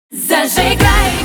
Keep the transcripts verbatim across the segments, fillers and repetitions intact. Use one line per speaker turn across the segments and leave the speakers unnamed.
Зажигай!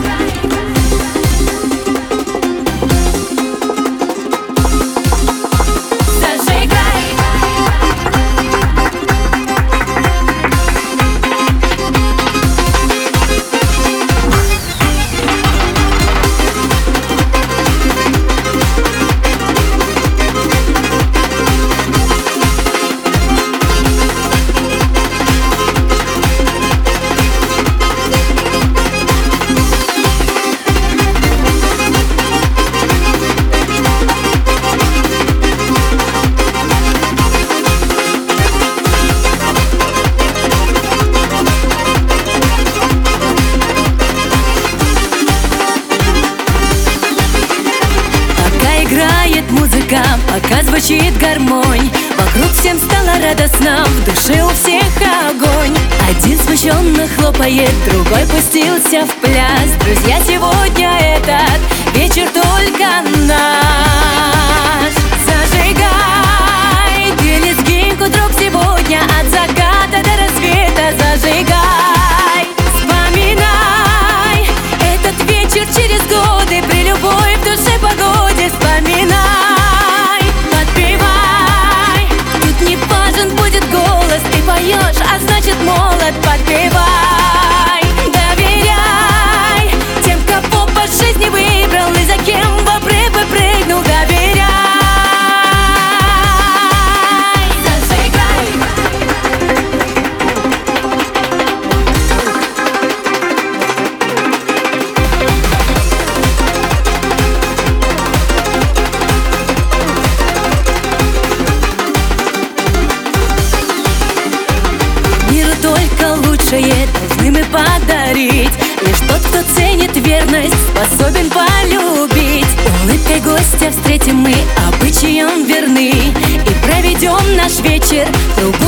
Играет музыка, пока звучит гармонь. Вокруг всем стало радостно, в душе у всех огонь. Один смущенно хлопает, другой пустился в пляс. Друзья, сегодня этот вечер только наш. Зажигай, ты лезгинку, друг, сегодня от заката до рассвета. Зажигай, вспоминай этот вечер через годы, при любой в душе погоде. Вспоминай, подпевай, тут не важен будет голос. Ты поешь, а значит молод. Подпевай, доверяй тем, кого по жизни выбрал и за кем в обрыв прыгнул. Доверяй. Только лучшее должны мы подарить. Лишь тот, кто ценит верность, способен полюбить. Улыбкой гостя встретим мы, обычаям верны, и проведем наш вечер в кругу